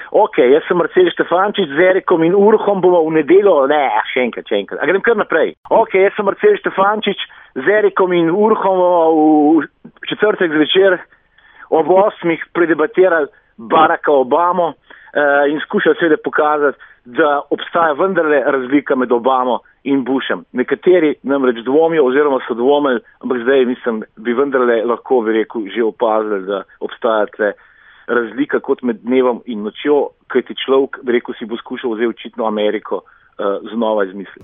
Ok, jaz sem Marcel Štefančič z Erikom in Urhom bomo v nedeljo, še enkrat. A grem kar naprej. Ok, jaz sem Marcel Štefančič z Erikom in Urhom v četrtek zvečer ob 8 predebatirali Baracka Obamo in skušali seveda pokazati, da obstaja vendarle razlika med Obamo in Bushem. Nekateri namreč dvomijo oziroma so dvomili, ampak zdaj mislim, bi vendarle lahko, bi rekel, že opazili, da obstaja tle razlika kot med dnevom in nočjo, kajti človek, bi rekel, si bo skušal vzeti očitno Ameriko znova izmisliti.